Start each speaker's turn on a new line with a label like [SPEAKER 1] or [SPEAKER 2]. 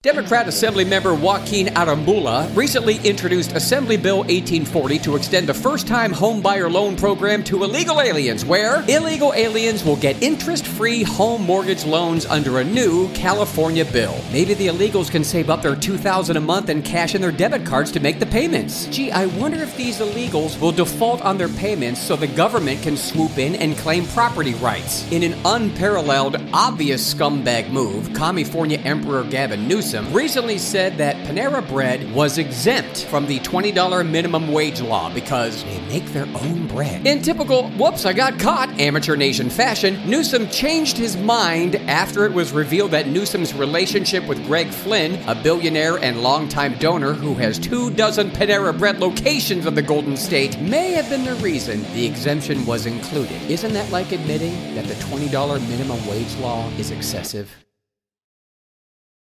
[SPEAKER 1] Democrat Assemblymember Joaquin Arambula recently introduced Assembly Bill 1840 to extend a first-time homebuyer loan program to illegal aliens, where illegal aliens will get interest-free home mortgage loans under a new California bill. Maybe the illegals can save up their $2,000 a month and cash in their debit cards to make the payments. Gee, I wonder if these illegals will default on their payments so the government can swoop in and claim property rights. In an unparalleled, obvious scumbag move, California Emperor Gavin Newsom recently said that Panera Bread was exempt from the $20 minimum wage law because they make their own bread. In typical, whoops, I got caught, Amateur Nation fashion, Newsom changed his mind after it was revealed that Newsom's relationship with Greg Flynn, a billionaire and longtime donor who has 24 Panera Bread locations of the Golden State, may have been the reason the exemption was included. Isn't that like admitting that the $20 minimum wage law is excessive?